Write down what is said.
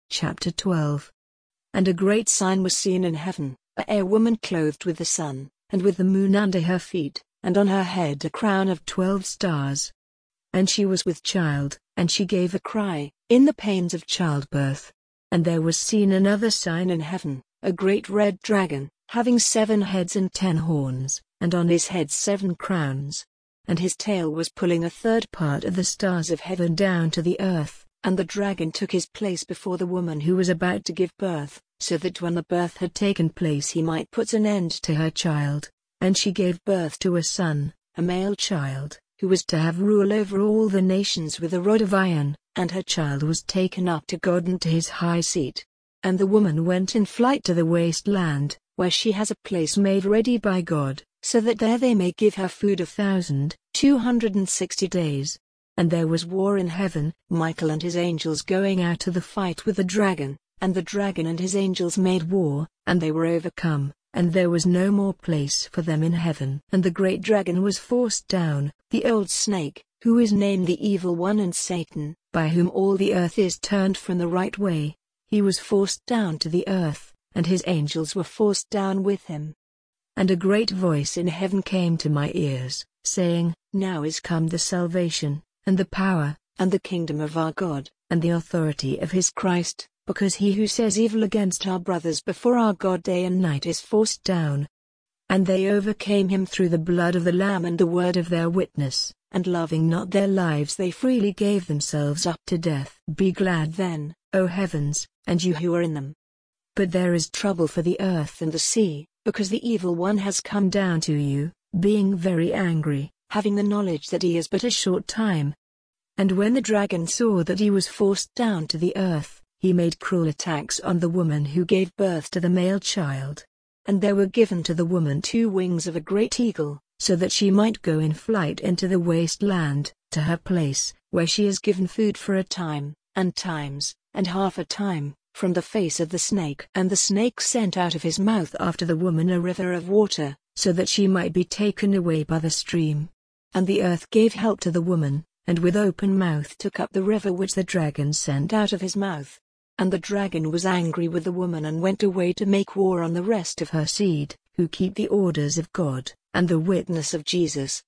Chapter 12. And a great sign was seen in heaven, a woman clothed with the sun, and with the moon under her feet, and on her head a crown of 12 stars. And she was with child, and she gave a cry, in the pains of childbirth. And there was seen another sign in heaven, a great red dragon, having 7 heads and 10 horns, and on his head 7 crowns. And his tail was pulling a third part of the stars of heaven down to the earth. And the dragon took his place before the woman who was about to give birth, so that when the birth had taken place he might put an end to her child. And she gave birth to a son, a male child, who was to have rule over all the nations with a rod of iron, and her child was taken up to God and to his high seat. And the woman went in flight to the wasteland, where she has a place made ready by God, so that there they may give her food 1,260 days. And there was war in heaven, Michael and his angels going out to the fight with the dragon, and the dragon and his angels made war, and they were overcome, and there was no more place for them in heaven. And the great dragon was forced down, the old snake, who is named the Evil One and Satan, by whom all the earth is turned from the right way. He was forced down to the earth, and his angels were forced down with him. And a great voice in heaven came to my ears, saying, Now is come the salvation, and the power, and the kingdom of our God, and the authority of his Christ, because he who says evil against our brothers before our God day and night is forced down. And they overcame him through the blood of the Lamb and the word of their witness, and loving not their lives they freely gave themselves up to death. Be glad then, O heavens, and you who are in them. But there is trouble for the earth and the sea, because the evil one has come down to you, being very angry, having the knowledge that he is but a short time. And when the dragon saw that he was forced down to the earth, he made cruel attacks on the woman who gave birth to the male child. And there were given to the woman 2 wings of a great eagle, so that she might go in flight into the wasteland, to her place, where she is given food for a time, and times, and half a time, from the face of the snake. And the snake sent out of his mouth after the woman a river of water, so that she might be taken away by the stream. And the earth gave help to the woman, and with open mouth took up the river which the dragon sent out of his mouth. And the dragon was angry with the woman and went away to make war on the rest of her seed, who keep the orders of God, and the witness of Jesus.